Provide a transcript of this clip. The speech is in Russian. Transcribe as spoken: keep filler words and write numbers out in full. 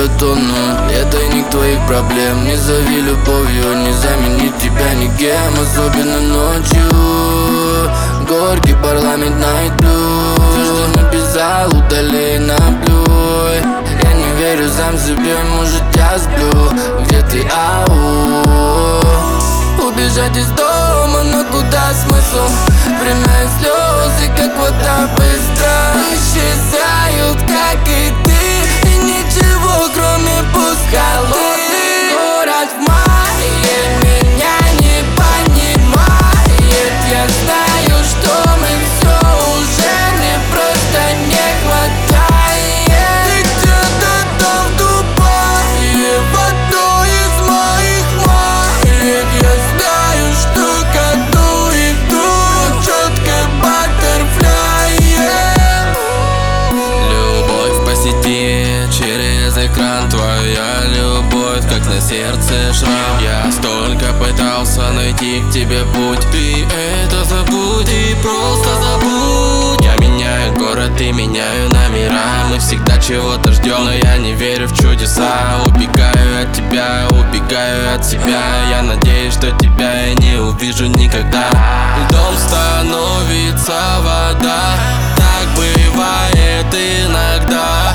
я тону. Я тайник твоих проблем. Не зови любовью, не заменить тебя никем. Особенно ночью. Горький парламент Night Blue. Все, что написал, удали, наплюй. Я не верю сам себе, может я сплю. Где ты, ау? Убежать из дома, но куда смысл? Время и слезы, как вода, быстро исчезают, как и ты. И ничего, кроме пустоты. Холодный город в мае меня не понимает. Я знаю, что мы все уже, мне просто не хватает. Ты где-то там в Дубае, в одной из моих маек. Я знаю, что коду иду четко баттерфляе. Любовь по сети, через экран твоя любовь, как на сердце шрам. Я столько пытался найти к тебе путь. Ты это забудь и просто забудь. Я меняю город и меняю номера. Мы всегда чего-то ждем, но я не верю в чудеса. Убегаю от тебя, убегаю от себя. Я надеюсь, что тебя я не увижу никогда. Дом становится вода, так бывает иногда.